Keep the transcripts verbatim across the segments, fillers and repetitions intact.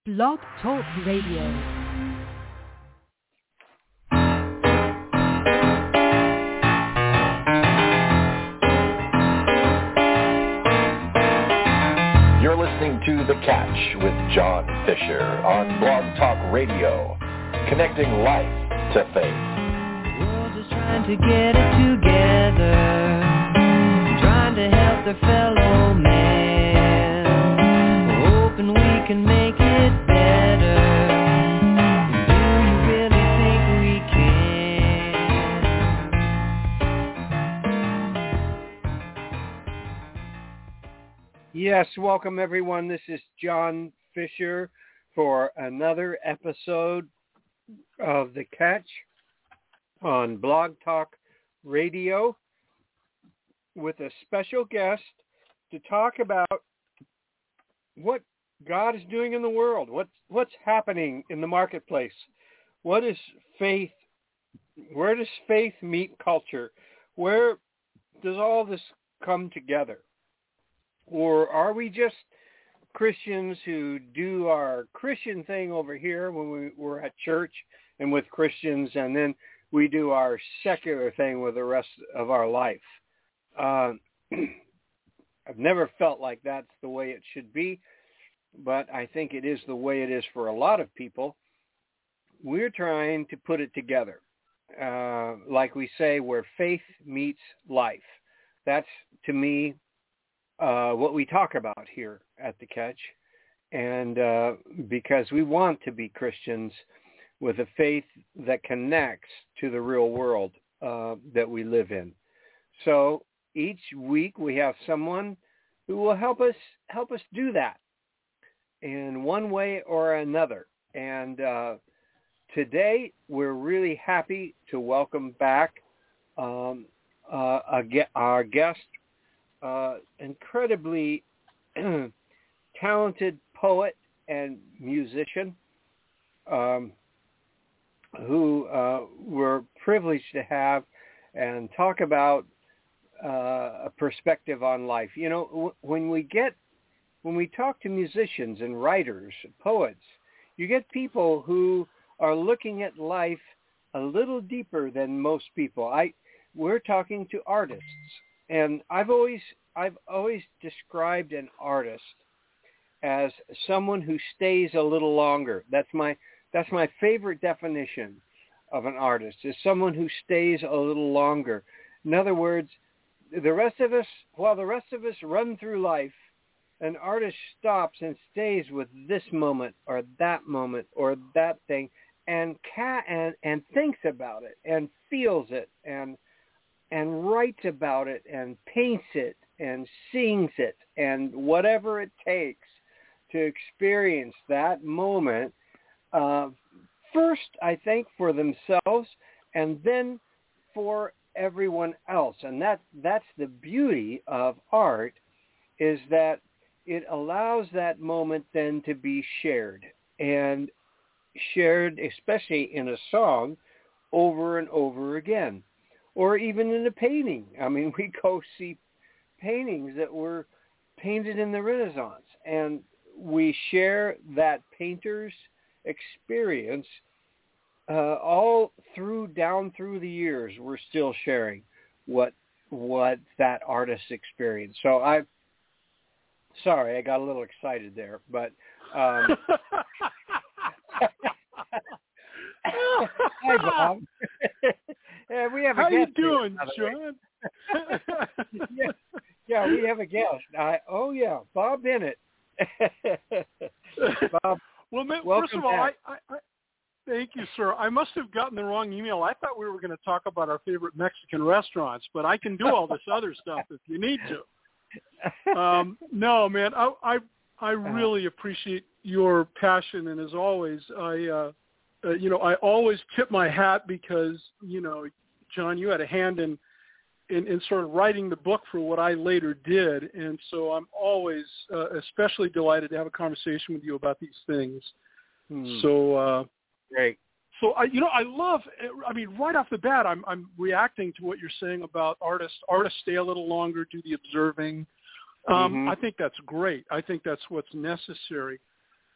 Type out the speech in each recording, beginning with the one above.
Blog Talk Radio. You're listening to The Catch with John Fisher on Blog Talk Radio, connecting life to faith. The world is trying to get it together, trying to help their fellow man, hoping we can make it better. Do you really think we can? Yes, welcome everyone. This is John Fisher for another episode of The Catch on Blog Talk Radio with a special guest to talk about what God is doing in the world, what's, what's happening in the marketplace. What is faith? Where does faith meet culture? Where does all this come together? Or are we just Christians who do our Christian thing over here when we, we're at church and with Christians, and then we do our secular thing with the rest of our life? Uh, I've never felt like that's the way it should be, but I think it is the way it is for a lot of people. We're trying to put it together, uh, like we say, where faith meets life. That's, to me, Uh, what we talk about here at The Catch, and uh, because we want to be Christians with a faith that connects to the real world uh, that we live in. So each week we have someone who will help us help us do that in one way or another. And uh, today we're really happy to welcome back um, uh, a ge- our guest. Uh, incredibly talented poet and musician um, who uh, we're privileged to have and talk about uh, a perspective on life. You know, w- when we get, when we talk to musicians and writers, poets, you get people who are looking at life a little deeper than most people. I, we're talking to artists. And I've always I've always described an artist as someone who stays a little longer. That's my that's my favorite definition of an artist, is someone who stays a little longer. In other words, the rest of us, while the rest of us run through life, an artist stops and stays with this moment or that moment or that thing and ca- and and thinks about it and feels it and and writes about it and paints it and sings it and whatever it takes to experience that moment, uh, first, I think, for themselves and then for everyone else. And that that's the beauty of art, is that it allows that moment then to be shared, and shared especially in a song over and over again. Or even in a painting. I mean, we go see paintings that were painted in the Renaissance, and we share that painter's experience uh, all through, down through the years. We're still sharing what what that artist experienced. So I, sorry, I got a little excited there, but. Um, Hi, Bob. Yeah, we have a How guest. you doing, here, John? yeah, yeah, we have a guest. I, oh, yeah, Bob Bennett. Bob, well, man, welcome first of all, I, back. I, I, thank you, sir. I must have gotten the wrong email. I thought we were going to talk about our favorite Mexican restaurants, but I can do all this other stuff if you need to. Um, no, man, I, I, I really appreciate your passion, and as always, I. Uh, Uh, you know, I always tip my hat because, you know, John, you had a hand in, in, in sort of writing the book for what I later did. And so I'm always uh, especially delighted to have a conversation with you about these things. Hmm. So, uh, great. So, I, you know, I love, I mean, right off the bat, I'm, I'm reacting to what you're saying about artists. Artists stay a little longer, do the observing. Um, mm-hmm. I think that's great. I think that's what's necessary.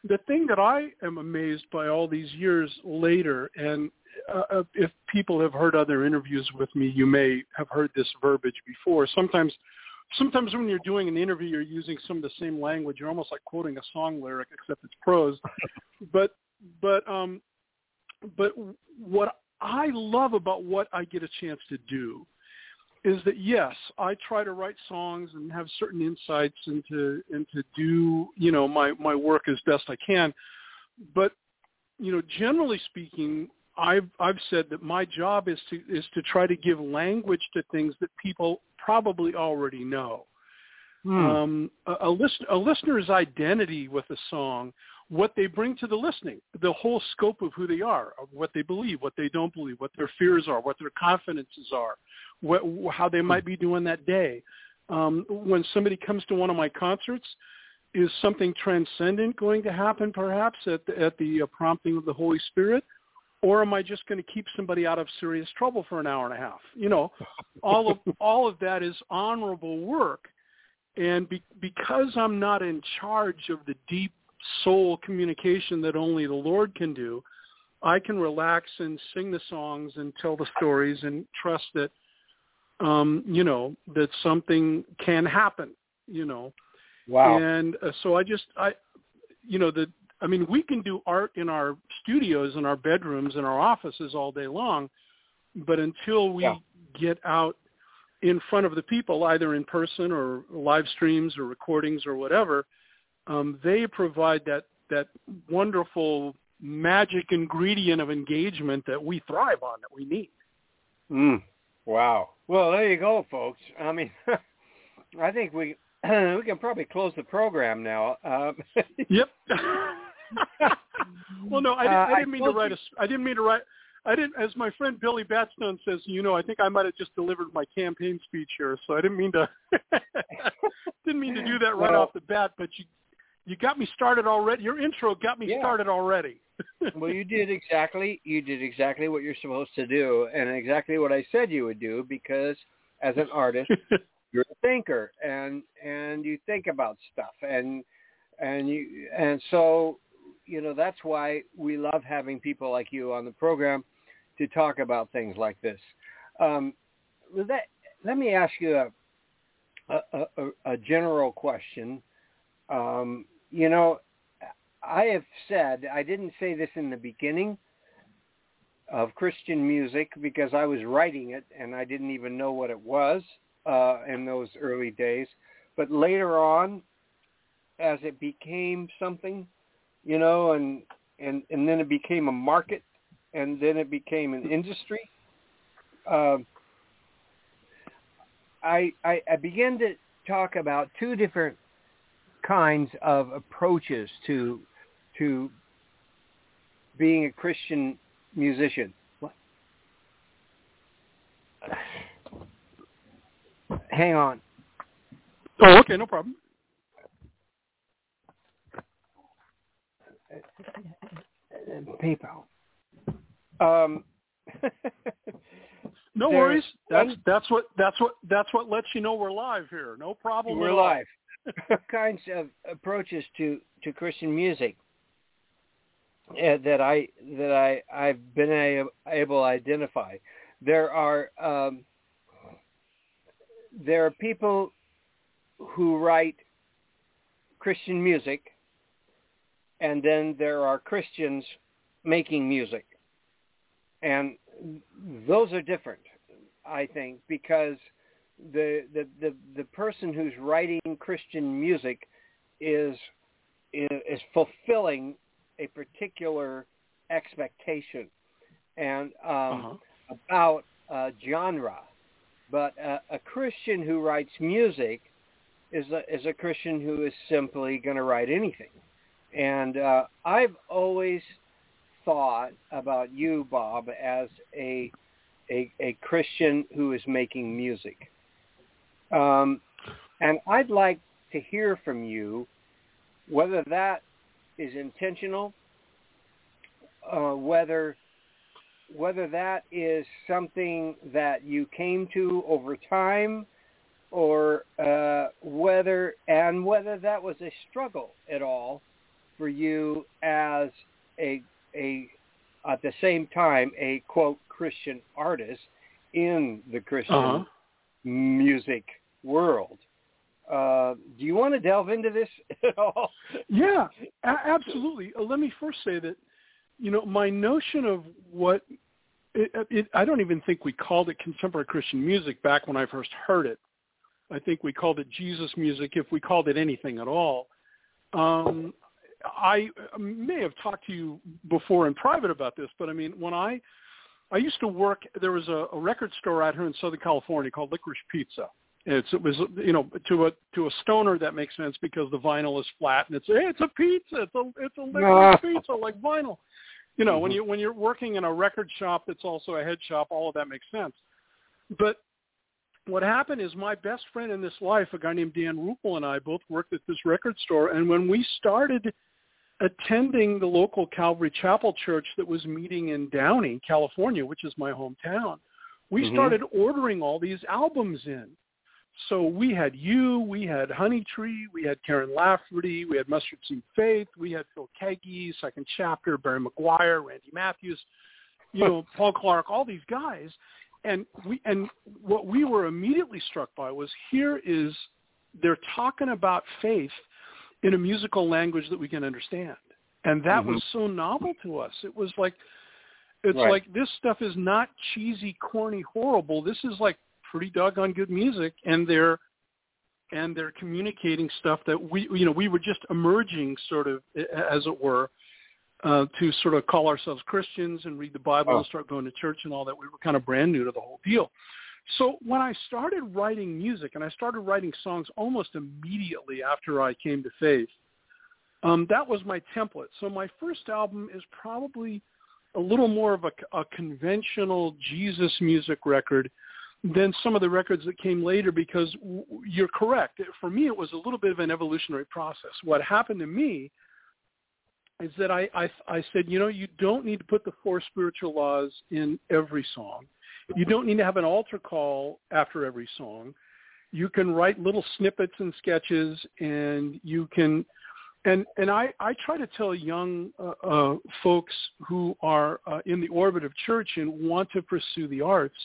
the thing that I am amazed by all these years later, and uh, if people have heard other interviews with me, you may have heard this verbiage before. Sometimes, sometimes when you're doing an interview, you're using some of the same language. You're almost like quoting a song lyric, except it's prose. but, but, um, but what I love about what I get a chance to do is that, yes, I try to write songs and have certain insights and to, and to do, you know, my, my work as best I can. But, you know, generally speaking, I've, I've said that my job is to, is to try to give language to things that people probably already know. Hmm. Um, a, a, listen, a listener's identity with a song, what they bring to the listening, the whole scope of who they are, of what they believe, what they don't believe, what their fears are, what their confidences are, what, how they might be doing that day. Um, when somebody comes to one of my concerts, is something transcendent going to happen perhaps at the, at the uh, prompting of the Holy Spirit? Or am I just going to keep somebody out of serious trouble for an hour and a half? You know, all of all of that is honorable work. And be, because I'm not in charge of the deep soul communication that only the Lord can do, I can relax and sing the songs and tell the stories and trust that, um, you know, that something can happen, you know. Wow. And uh, so I just, I, you know, the, I mean, we can do art in our studios, in our bedrooms, in our offices all day long, but until we yeah. get out in front of the people, either in person or live streams or recordings or whatever, um, they provide that, that wonderful magic ingredient of engagement that we thrive on, that we need. Mm. Wow. Well, there you go, folks. I mean, I think we we can probably close the program now. Um, yep. Well, no, I didn't, uh, I didn't I mean to write a. I didn't mean to write. I didn't, as my friend Billy Batstone says, you know, I think I might have just delivered my campaign speech here, so I didn't mean to. didn't mean to do that right well, off the bat, but you, you got me started already. Your intro got me yeah. started already. Well, you did exactly. You did exactly what you're supposed to do, and exactly what I said you would do, because as an artist, you're a thinker, and and you think about stuff, and and you and so. You know, that's why we love having people like you on the program to talk about things like this. Um, that, let me ask you a, a, a, a general question. Um, you know, I have said, I didn't say this in the beginning of Christian music because I was writing it and I didn't even know what it was uh, in those early days. But later on, as it became something, you know, and, and, and then it became a market, and then it became an industry. Um, I, I, I began to talk about two different kinds of approaches to to being a Christian musician. What? Hang on. Oh, okay, no problem. PayPal. Um, no worries. That's that's what that's what that's what lets you know we're live here. No problem. We're at live. All kinds of approaches to, to Christian music uh, that I that I I've been a, able to identify. There are um, there are people who write Christian music. And then there are Christians making music. And those are different, I think, because the the, the, the person who's writing Christian music is, is fulfilling a particular expectation and um, uh-huh. about a genre. But a, a Christian who writes music is a, is a Christian who is simply going to write anything. And uh, I've always thought about you, Bob, as a a, a Christian who is making music. Um, and I'd like to hear from you whether that is intentional, uh, whether whether that is something that you came to over time, or uh, whether and whether that was a struggle at all for you as a a at the same time a quote Christian artist in the Christian uh-huh. music world. Uh, do you want to delve into this at all? Yeah, a- absolutely. Uh, let me first say that, you know, my notion of what it, it, I don't even think we called it contemporary Christian music back when I first heard it. I think we called it Jesus music, if we called it anything at all. Um, I may have talked to you before in private about this, but I mean, when I, I used to work, there was a, a record store out here in Southern California called Licorice Pizza. It's, it was, you know, to a to a stoner that makes sense because the vinyl is flat and it's hey, it's a pizza, it's a it's a licorice pizza like vinyl. You know, mm-hmm. when you when you're working in a record shop that's also a head shop, all of that makes sense. But what happened is my best friend in this life, a guy named Dan Ruppel, and I both worked at this record store, and when we started attending the local Calvary Chapel church that was meeting in Downey, California, which is my hometown, we mm-hmm. started ordering all these albums in. So we had you, we had Honey Tree, we had Karen Lafferty, we had Mustard Seed Faith, we had Phil Keaggy, Second Chapter, Barry McGuire, Randy Matthews, you know, Paul Clark, all these guys. And we and what we were immediately struck by was here is they're talking about faith in a musical language that we can understand. And that mm-hmm. was so novel to us. It was like, it's right. like this stuff is not cheesy, corny, horrible. This is like pretty doggone good music, and they're and they're communicating stuff that we you know we were just emerging, sort of, as it were, uh, to sort of call ourselves Christians and read the Bible oh. and start going to church and all that. We were kind of brand new to the whole deal. So when I started writing music, and I started writing songs almost immediately after I came to faith, um, that was my template. So my first album is probably a little more of a, a conventional Jesus music record than some of the records that came later, because w- you're correct. For me, it was a little bit of an evolutionary process. What happened to me is that I, I, I said, you know, you don't need to put the four spiritual laws in every song. You don't need to have an altar call after every song. You can write little snippets and sketches, and you can, and and I, I try to tell young uh, uh, folks who are uh, in the orbit of church and want to pursue the arts,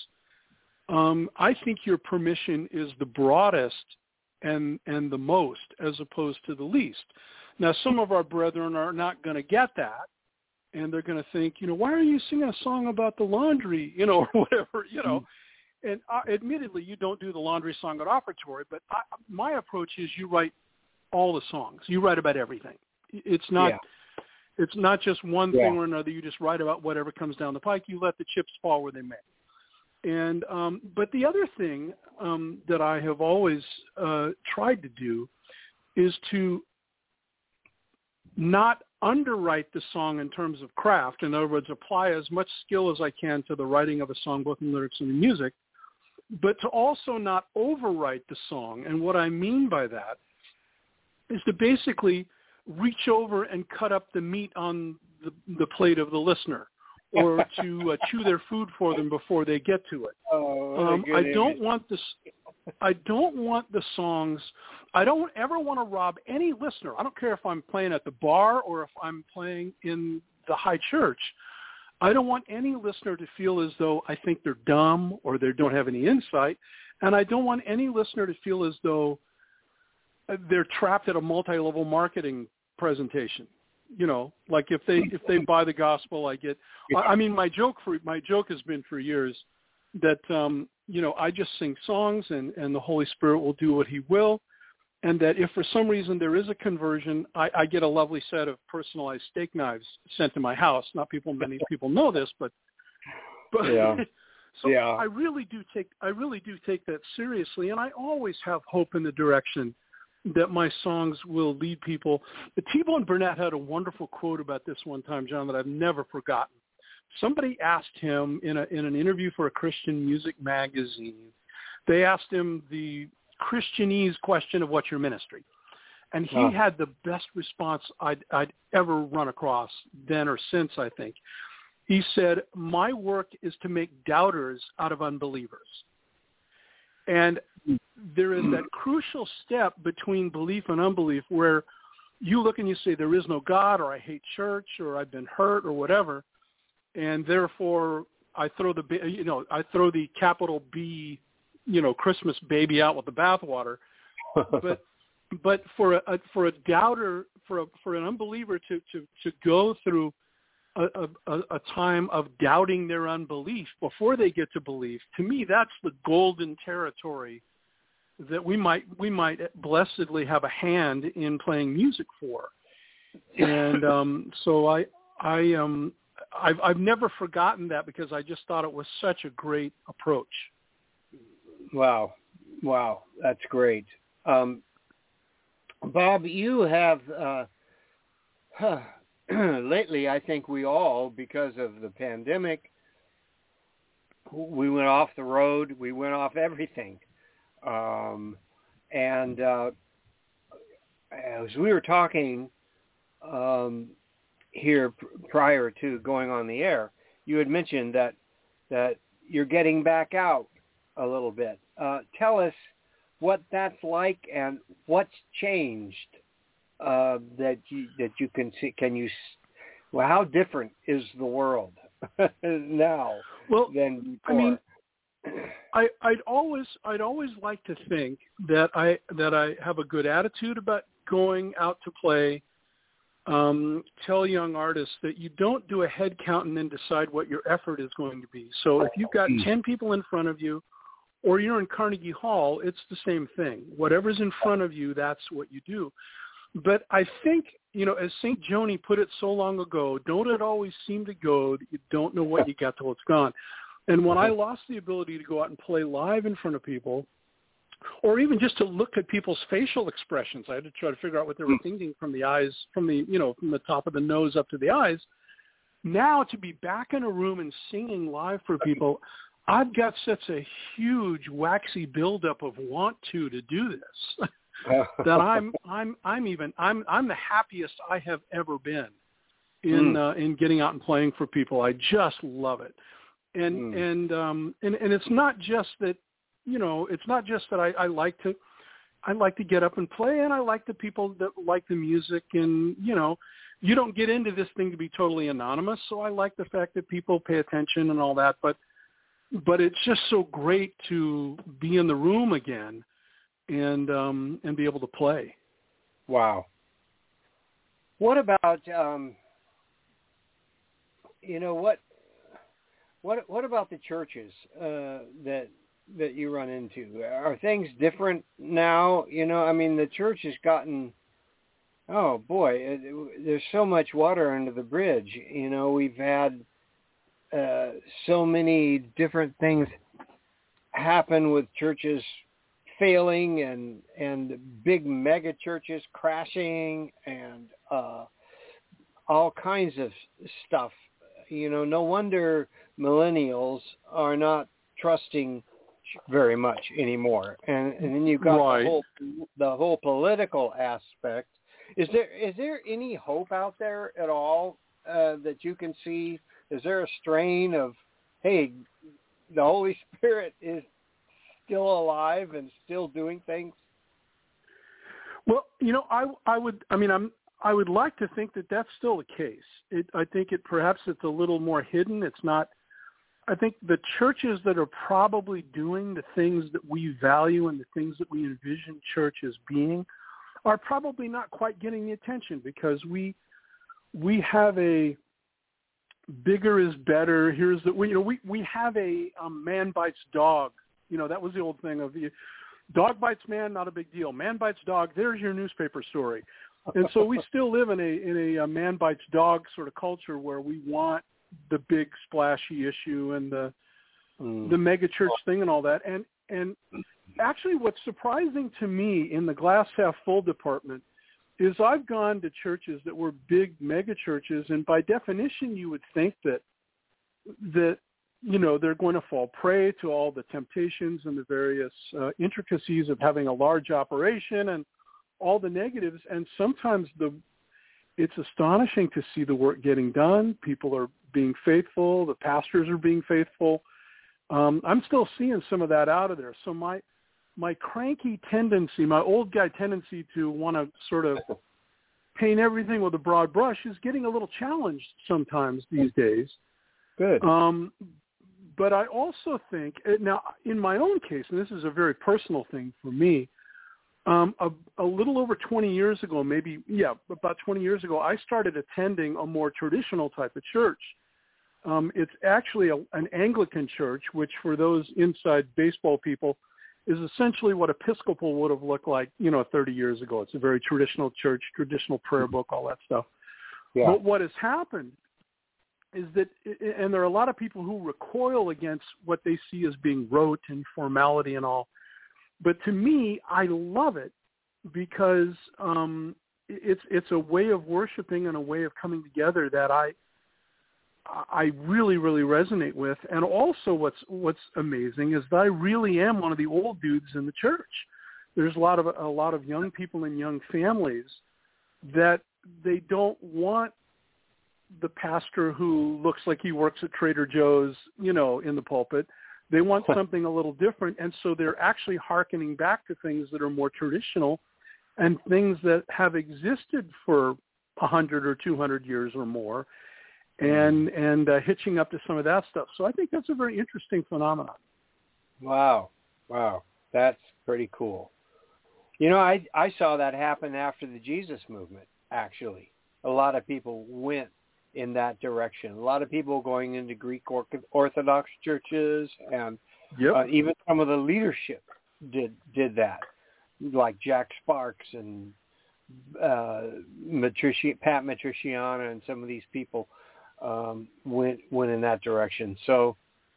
Um, I think your permission is the broadest and and the most, as opposed to the least. Now, some of our brethren are not going to get that, and they're going to think, you know, why are you singing a song about the laundry, you know, or whatever, you know. Mm-hmm. And uh, admittedly, you don't do the laundry song at offertory, but I, my approach is you write all the songs. You write about everything. It's not yeah. it's not just one yeah. thing or another. You just write about whatever comes down the pike. You let the chips fall where they may. And um, but the other thing um, that I have always uh, tried to do is to not underwrite the song in terms of craft. In other words, apply as much skill as I can to the writing of a song, both in lyrics and in music, but to also not overwrite the song. And what I mean by that is to basically reach over and cut up the meat on the, the plate of the listener, or to uh, chew their food for them before they get to it. Oh, um, I image. don't want this. I don't want the songs. I don't ever want to rob any listener. I don't care if I'm playing at the bar or if I'm playing in the high church. I don't want any listener to feel as though I think they're dumb or they don't have any insight, and I don't want any listener to feel as though they're trapped at a multi-level marketing presentation. You know, like if they if they buy the gospel, I get. I mean, my joke for my joke has been for years that um, you know, I just sing songs and, and the Holy Spirit will do what He will, and that if for some reason there is a conversion, I, I get a lovely set of personalized steak knives sent to my house. Not people, many people know this, but but yeah. so yeah. I really do take I really do take that seriously, and I always have hope in the direction that my songs will lead people. T-Bone Burnett had a wonderful quote about this one time, John, that I've never forgotten. Somebody asked him in a in an interview for a Christian music magazine, they asked him the Christianese question of what's your ministry? And he oh. had the best response I'd, I'd ever run across then or since, I think. He said, my work is to make doubters out of unbelievers. And there is that crucial step between belief and unbelief where you look and you say there is no God, or I hate church, or I've been hurt, or whatever, and therefore I throw the you know I throw the capital B, you know, Christmas baby out with the bathwater. But but for a for a doubter, for a for an unbeliever to to to go through a, a, a time of doubting their unbelief before they get to believe, to me that's the golden territory that we might we might blessedly have a hand in playing music for. And um, so I I um I've I've never forgotten that, because I just thought it was such a great approach. Wow, wow, that's great. Um, Bob, you have uh, huh, lately, I think we all, because of the pandemic, we went off the road. We went off everything. Um, and uh, as we were talking um, here pr- prior to going on the air, you had mentioned that that you're getting back out a little bit. Uh, tell us what that's like and what's changed uh, that you that you can see. Can you? Well, how different is the world now well, than before? I mean, I, I'd always I'd always like to think that I that I have a good attitude about going out to play. Um, tell young artists that you don't do a head count and then decide what your effort is going to be. So if you've got ten people in front of you, or you're in Carnegie Hall, it's the same thing. Whatever's in front of you, that's what you do. But I think, you know, as Saint Joni put it so long ago, don't it always seem to go that you don't know what you got till it's gone. And when I lost the ability to go out and play live in front of people, or even just to look at people's facial expressions, I had to try to figure out what they were thinking from the eyes, from the, you know, from the top of the nose up to the eyes. Now to be back in a room and singing live for people, I've got such a huge waxy buildup of want to to do this that I'm I'm I'm even I'm I'm the happiest I have ever been in mm. uh, in getting out and playing for people. I just love it, and mm. and um and, and it's not just that, you know, it's not just that I, I like to I like to get up and play, and I like the people that like the music, and you know, you don't get into this thing to be totally anonymous, so I like the fact that people pay attention and all that, but but it's just so great to be in the room again and um, and be able to play. Wow. What about um, you know what what what about the churches uh, that that you run into? Are things different now? You know, I mean, the church has gotten, oh boy, it, it, there's so much water under the bridge. You know, we've had uh, so many different things happen with churches failing and and big mega churches crashing and uh, all kinds of stuff. You know, no wonder millennials are not trusting very much anymore. And and then you've got right. the whole the whole political aspect. Is there is there any hope out there at all uh, that you can see? Is there a strain of, hey, the Holy Spirit is still alive and still doing things? Well, you know, I I would I mean I'm I would like to think that that's still the case. It, I think it perhaps it's a little more hidden. It's not. I think the churches that are probably doing the things that we value and the things that we envision church as being are probably not quite getting the attention, because we we have a bigger is better. Here's the we, you know we we have a um, man bites dog. You know, that was the old thing of the dog bites man, not a big deal. Man bites dog. There's your newspaper story. And so we still live in a in a, a man bites dog sort of culture where we want the big splashy issue and the mm. the mega church thing and all that. And and actually what's surprising to me in the glass half full department is I've gone to churches that were big mega churches, and by definition you would think that that you know they're going to fall prey to all the temptations and the various uh, intricacies of having a large operation and all the negatives. And sometimes the it's astonishing to see the work getting done. People are being faithful. The pastors are being faithful. Um, I'm still seeing some of that out of there. So my my cranky tendency, my old guy tendency to want to sort of paint everything with a broad brush is getting a little challenged sometimes these days. Good. Um, but I also think, now in my own case, and this is a very personal thing for me, um, a, a little over twenty years ago, maybe, yeah, about twenty years ago, I started attending a more traditional type of church. Um, it's actually a, an Anglican church, which for those inside baseball people is essentially what Episcopal would have looked like, you know, thirty years ago. It's a very traditional church, traditional prayer book, all that stuff. Yeah. But what has happened is that, and there are a lot of people who recoil against what they see as being rote and formality and all. But to me, I love it because um, it's it's a way of worshiping and a way of coming together that I I really, really resonate with. And also what's what's amazing is that I really am one of the old dudes in the church. There's a lot of a lot of young people and young families that they don't want the pastor who looks like he works at Trader Joe's, you know, in the pulpit. They want something a little different, and so they're actually hearkening back to things that are more traditional and things that have existed for a hundred or two hundred years or more, and and uh, hitching up to some of that stuff. So I think that's a very interesting phenomenon. Wow, wow, that's pretty cool. You know, I I saw that happen after the Jesus movement. Actually, a lot of people went in that direction. A lot of people going into Greek Orthodox churches, and yep. uh, even some of the leadership did did that, like Jack Sparks and uh, Matrici, Pat Matriciana, and some of these people um, went went in that direction. So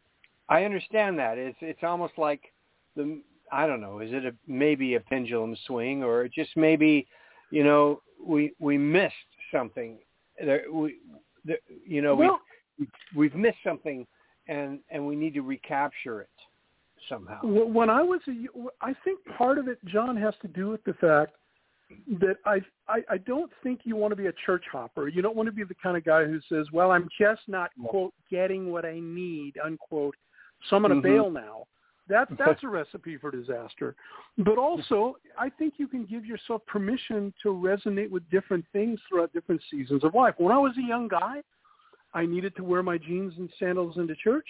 I understand that. It's it's almost like the I don't know. Is it a, maybe a pendulum swing, or just maybe, you know, we we missed something. There, we, there, you know, well, we we've missed something, and and we need to recapture it somehow. When I was, a, I think part of it, John, has to do with the fact that I, I I don't think you want to be a church hopper. You don't want to be the kind of guy who says, "Well, I'm just not quote getting what I need," unquote. So I'm going to mm-hmm. bail now. That's that's a recipe for disaster. But also, I think you can give yourself permission to resonate with different things throughout different seasons of life. When I was a young guy, I needed to wear my jeans and sandals into church.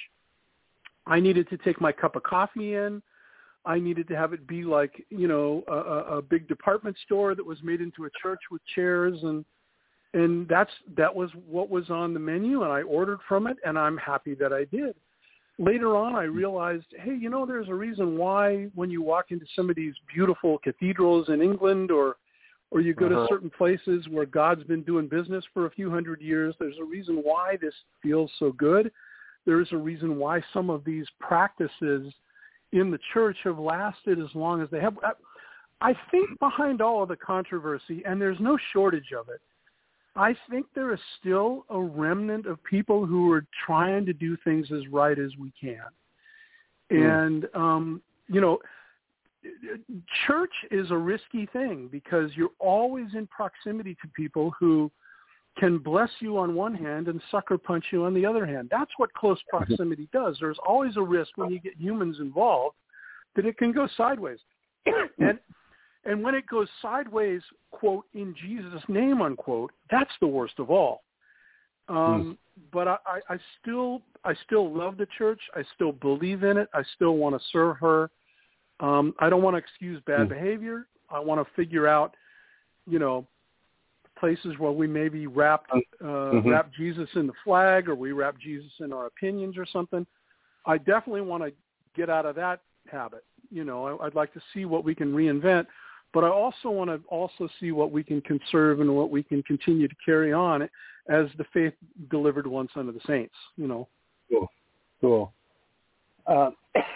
I needed to take my cup of coffee in. I needed to have it be like, you know, a, a big department store that was made into a church with chairs, and and that's that was what was on the menu, and I ordered from it, and I'm happy that I did. Later on, I realized, hey, you know, there's a reason why when you walk into some of these beautiful cathedrals in England, or or you go uh-huh. to certain places where God's been doing business for a few hundred years, there's a reason why this feels so good. There is a reason why some of these practices in the church have lasted as long as they have. I think behind all of the controversy, and there's no shortage of it, I think there is still a remnant of people who are trying to do things as right as we can. Mm. And, um, you know, church is a risky thing because you're always in proximity to people who can bless you on one hand and sucker punch you on the other hand. That's what close proximity does. There's always a risk when you get humans involved that it can go sideways. and And when it goes sideways, quote, in Jesus' name, unquote, that's the worst of all. Um, mm. But I, I, I still I still love the church. I still believe in it. I still want to serve her. Um, I don't want to excuse bad mm. behavior. I want to figure out, you know, places where we maybe wrap, uh, mm-hmm. wrap Jesus in the flag, or we wrap Jesus in our opinions or something. I definitely want to get out of that habit. You know, I, I'd like to see what we can reinvent. But I also want to also see what we can conserve and what we can continue to carry on as the faith delivered once unto the saints, you know. Cool. Cool. Uh,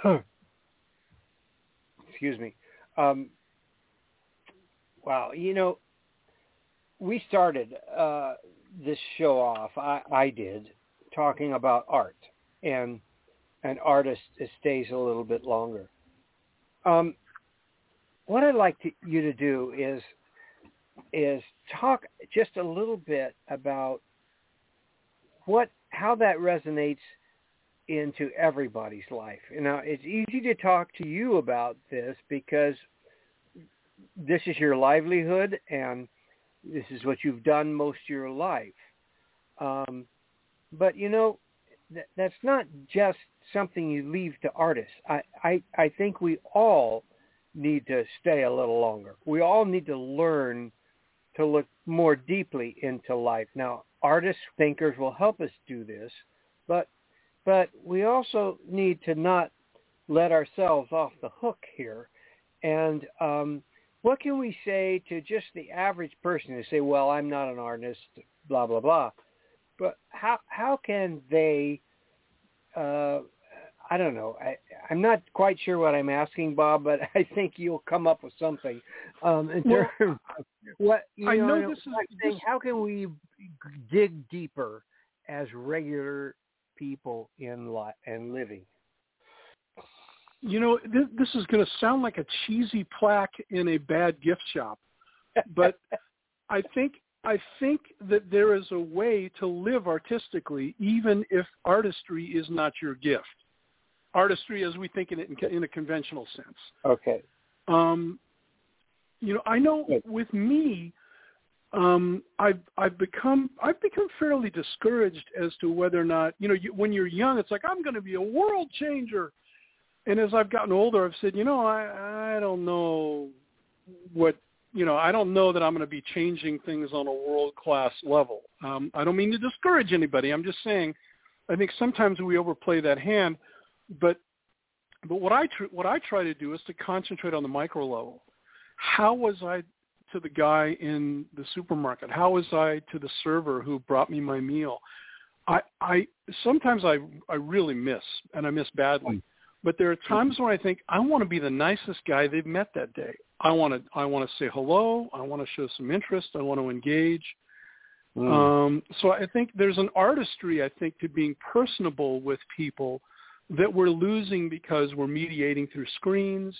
excuse me. Um, wow. You know, we started uh, this show off, I, I did, talking about art. And an artist stays a little bit longer. Um What I'd like to, you to do is is talk just a little bit about what how that resonates into everybody's life. You know, it's easy to talk to you about this because this is your livelihood, and This is what you've done most of your life. Um, but, you know, th- that's not just something you leave to artists. I, I, I think we all need to stay a little longer. We all need to learn to look more deeply into life. Now, artists, thinkers will help us do this, but but we also need to not let ourselves off the hook here. And um, what can we say to just the average person who say, well, I'm not an artist, blah, blah, blah. But how how can they, uh, I don't know, I, I'm not quite sure what I'm asking, Bob, but I think you'll come up with something. Um, in well, terms of what, you I know, know this is, saying, this... how can we dig deeper as regular people in li- and living? You know, this, this is going to sound like a cheesy plaque in a bad gift shop, but I think I think that there is a way to live artistically, even if artistry is not your gift. Artistry, as we think in it in, in a conventional sense. Okay. Um, you know, I know with me, um, I've I've become I've become fairly discouraged as to whether or not, you know, you, when you're young, it's like, I'm going to be a world changer. And as I've gotten older, I've said, you know, I, I don't know what, you know, I don't know that I'm going to be changing things on a world-class level. Um, I don't mean to discourage anybody. I'm just saying, I think sometimes we overplay that hand. But but what I tr- what I try to do is to concentrate on the micro level. How was I to the guy in the supermarket? How was I to the server who brought me my meal? I I sometimes I I really miss, and I miss badly. But there are times when I think I want to be the nicest guy they've met that day. I want to I want to say hello. I want to show some interest. I want to engage. Mm. Um, so I think there's an artistry, I think, to being personable with people that we're losing because we're mediating through screens.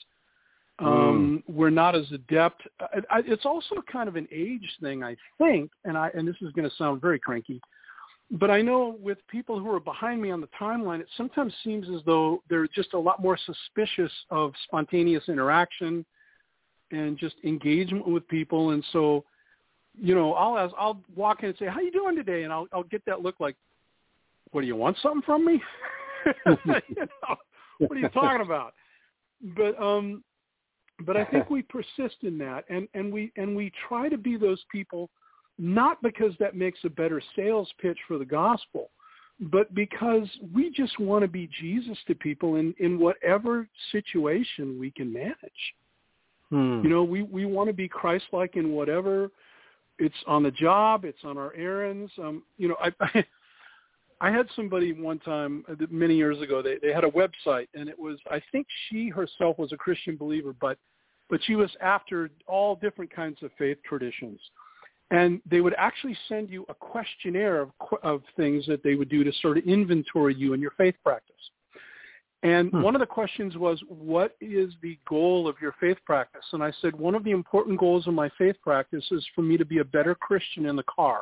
Um, mm. We're not as adept. I, I, it's also kind of an age thing, I think, and I and this is going to sound very cranky, but I know with people who are behind me on the timeline, it sometimes seems as though they're just a lot more suspicious of spontaneous interaction and just engagement with people. And so, you know, I'll ask, I'll walk in and say, "How you doing today?" And I'll I'll get that look like, "What, do you want something from me?" You know, what are you talking about? But um, but I think we persist in that, and, and we and we try to be those people, not because that makes a better sales pitch for the gospel, but because we just want to be Jesus to people in, in whatever situation we can manage. Hmm. You know, we, we want to be Christ-like in whatever. It's on the job, it's on our errands. Um, you know, I, I I had somebody one time many years ago. They they had a website, and it was, I think she herself was a Christian believer, but but she was after all different kinds of faith traditions. And they would actually send you a questionnaire of, of things that they would do to sort of inventory you in your faith practice. And hmm. one of the questions was, what is the goal of your faith practice? And I said, one of the important goals of my faith practice is for me to be a better Christian in the car.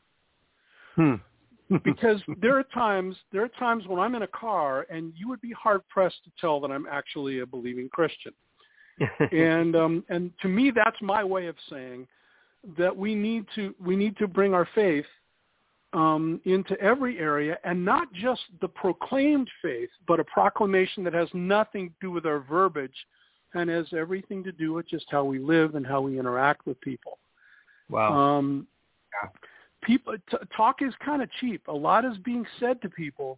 Hmm. Because there are times there are times when I'm in a car and you would be hard-pressed to tell that I'm actually a believing Christian. and um, and to me, that's my way of saying that we need to we need to bring our faith um, into every area, and not just the proclaimed faith, but a proclamation that has nothing to do with our verbiage and has everything to do with just how we live and how we interact with people. Wow. Um, yeah. People t- talk is kind of cheap. A lot is being said to people.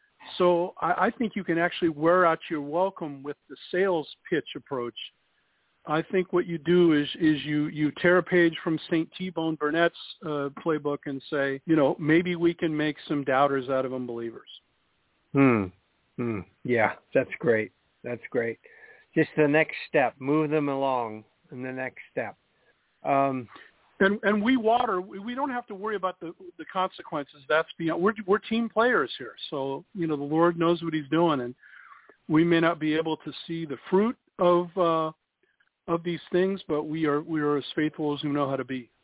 So I, I think you can actually wear out your welcome with the sales pitch approach. I think what you do is is you, you tear a page from Saint T-Bone Burnett's uh, playbook and say, you know, maybe we can make some doubters out of unbelievers. Hmm. Hmm. Yeah, that's great. That's great. Just the next step. Move them along in the next step. Um, and and we water. We, we don't have to worry about the the consequences. That's beyond. We're we're team players here. So you know the Lord knows what He's doing, and we may not be able to see the fruit of. Uh, of these things, but we are we are as faithful as we know how to be.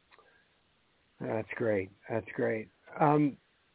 That's great. That's great. Um,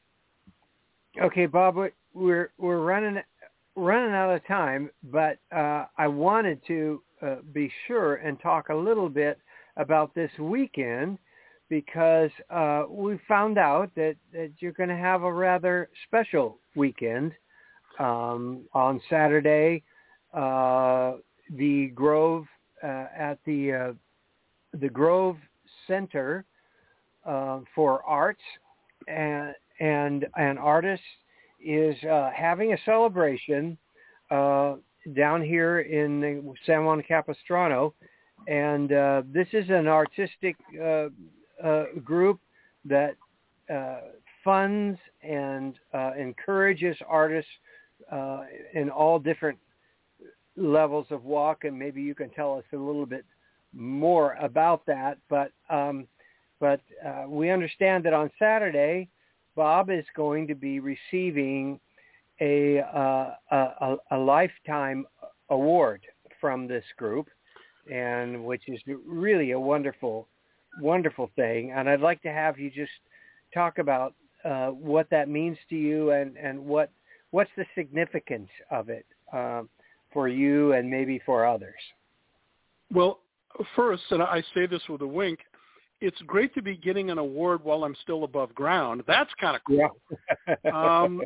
okay, Bob, we're we're running running out of time, but uh, I wanted to uh, be sure and talk a little bit about this weekend because uh, we found out that, that you're going to have a rather special weekend. Um, on Saturday, uh, the Grove uh, at the uh, the Grove Center uh, for Arts and and and Artists is uh, having a celebration uh, down here in the San Juan Capistrano, and uh, this is an artistic uh, uh, group that uh, funds and uh, encourages artists Uh, in all different levels of walk, and maybe you can tell us a little bit more about that. But um, but uh, we understand that on Saturday, Bob is going to be receiving a uh, a, a lifetime award from this group, and which is really a wonderful, wonderful thing. And I'd like to have you just talk about uh, what that means to you, and, and what what's the significance of it uh, for you and maybe for others. Well, first, and I say this with a wink, it's great to be getting an award while I'm still above ground. That's kind of cool. Yeah. um,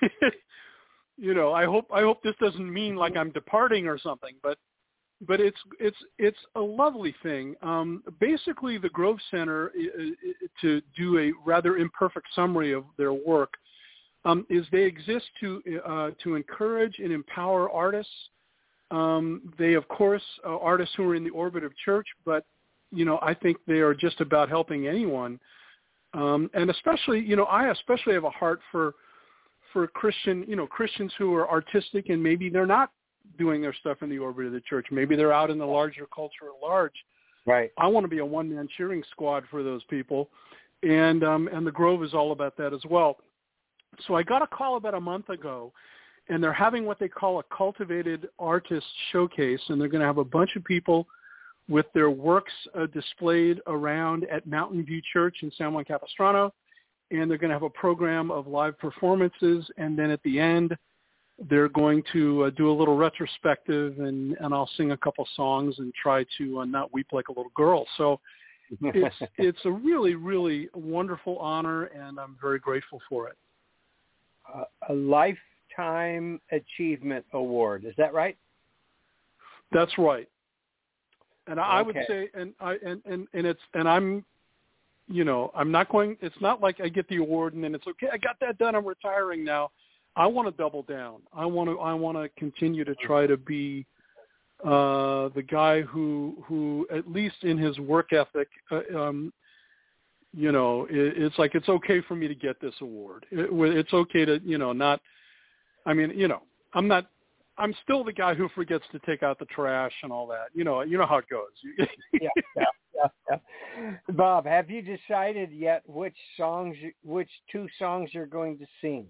you know, I hope I hope this doesn't mean like I'm departing or something, but but it's it's it's a lovely thing. Um, basically, the Grove Center, to do a rather imperfect summary of their work, um, is they exist to uh, to encourage and empower artists. Um, they, of course, are artists who are in the orbit of church, but you know, I think they are just about helping anyone, um, and especially, you know, I especially have a heart for for Christian, you know, Christians who are artistic and maybe they're not doing their stuff in the orbit of the church. Maybe they're out in the larger culture at large. Right. I want to be a one-man cheering squad for those people, and um, and the Grove is all about that as well. So I got a call about a month ago, and they're having what they call a cultivated artist showcase, and they're going to have a bunch of people with their works uh, displayed around at Mountain View Church in San Juan Capistrano, and they're going to have a program of live performances, and then at the end, they're going to uh, do a little retrospective, and, and I'll sing a couple songs and try to uh, not weep like a little girl. So it's it's a really, really wonderful honor, and I'm very grateful for it. Uh, a Lifetime Achievement Award, is that right? That's right. And I okay. would say, and I and, and, and it's and I'm, you know, I'm not going. It's not like I get the award and then it's okay. I got that done. I'm retiring now. I want to double down. I want to. I want to continue to try to be uh, the guy who who at least in his work ethic, uh, um, you know, it, it's like it's okay for me to get this award. It, it's okay to, you know, not. I mean, you know, I'm not. I'm still the guy who forgets to take out the trash and all that. You know, you know how it goes. yeah, yeah, yeah, yeah. Bob, have you decided yet which songs, which two songs you're going to sing?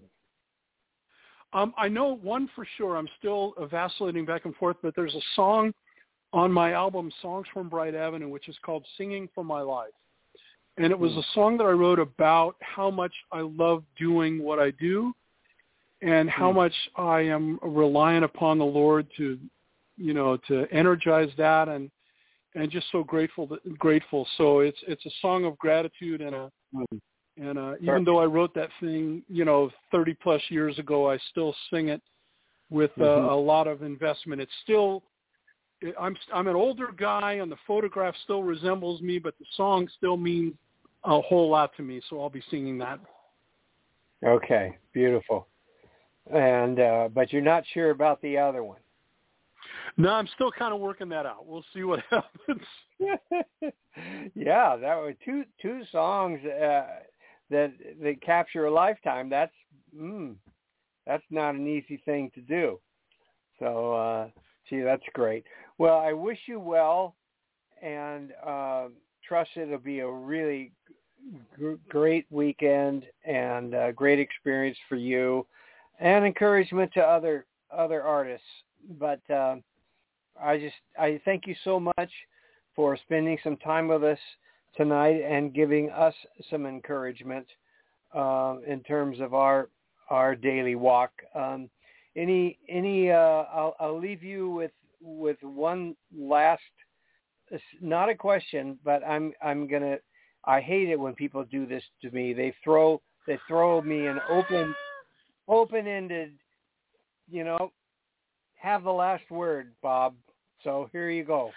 Um, I know one for sure. I'm still vacillating back and forth, but there's a song on my album, Songs from Bright Avenue, which is called Singing for My Life. And it was a song that I wrote about how much I love doing what I do, and how much I am reliant upon the Lord to, you know, to energize that, and and just so grateful that, grateful. So it's it's a song of gratitude, and a and a, even though I wrote that thing, you know, thirty plus years ago, I still sing it with uh, mm-hmm. a lot of investment. It's still I'm I'm an older guy, and the photograph still resembles me, but the song still means a whole lot to me. So I'll be singing that. Okay, beautiful. And uh, but you're not sure about the other one. No, I'm still kind of working that out. We'll see what happens. Yeah, that were two two songs uh, that that capture a lifetime. That's mm, that's not an easy thing to do. So, uh, gee, that's great. Well, I wish you well, and uh, trust it'll be a really g- great weekend and a great experience for you. And encouragement to other other artists. But uh, I just I thank you so much for spending some time with us tonight and giving us some encouragement uh, in terms of our our daily walk. Um, any any uh, I'll, I'll leave you with with one last, not a question, but I'm I'm gonna I hate it when people do this to me. They throw they throw me an open, open-ended, you know, have the last word, Bob. So here you go.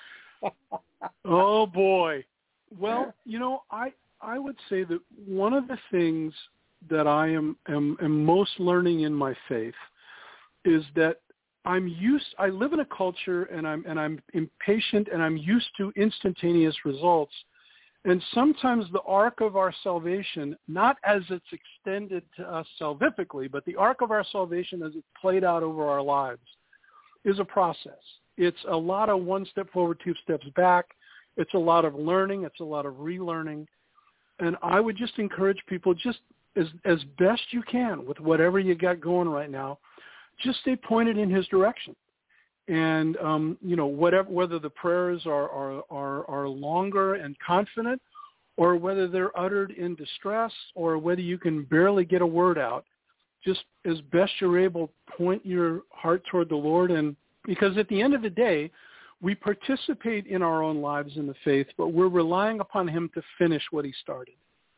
Oh boy. Well, you know, I I would say that one of the things that I am, am am most learning in my faith is that I'm used I live in a culture and I'm and I'm impatient and I'm used to instantaneous results. And sometimes the arc of our salvation, not as it's extended to us salvifically, but the arc of our salvation as it's played out over our lives, is a process. It's a lot of one step forward, two steps back. It's a lot of learning. It's a lot of relearning. And I would just encourage people, just as as best you can with whatever you got going right now, just stay pointed in his direction. And, um, you know, whatever, whether the prayers are, are, are, are longer and confident, or whether they're uttered in distress, or whether you can barely get a word out, just as best you're able, point your heart toward the Lord. And because at the end of the day, we participate in our own lives in the faith, but we're relying upon him to finish what he started.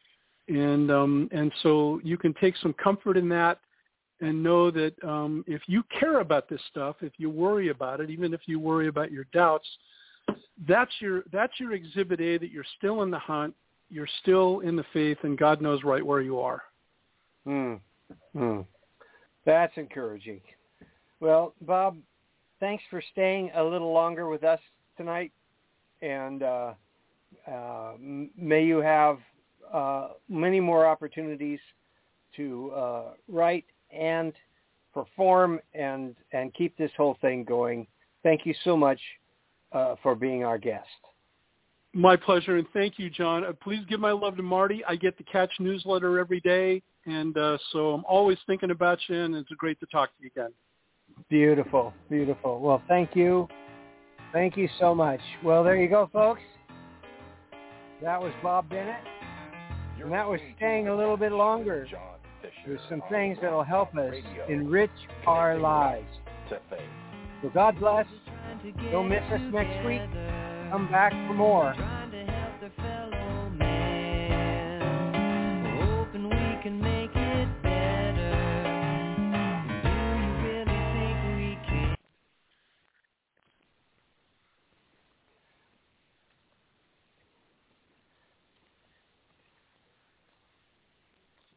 And um, and so you can take some comfort in that and know that um, if you care about this stuff, if you worry about it, even if you worry about your doubts, that's your that's your exhibit A, that you're still in the hunt, you're still in the faith, and God knows right where you are. Hmm. Hmm. That's encouraging. Well, Bob, thanks for staying a little longer with us tonight, and uh, uh, may you have uh, many more opportunities to uh, write and perform and, and keep this whole thing going. Thank you so much uh, for being our guest. My pleasure, and thank you, John. Uh, please give my love to Marty. I get the Catch newsletter every day, and uh, so I'm always thinking about you, and it's great to talk to you again. Beautiful, beautiful. Well, thank you. Thank you so much. Well, there you go, folks. That was Bob Bennett, and that was staying a little bit longer. There's some things that will help us enrich our lives. So God bless. Don't miss us next week. Come back for more. Trying to help their fellow man, hoping we can make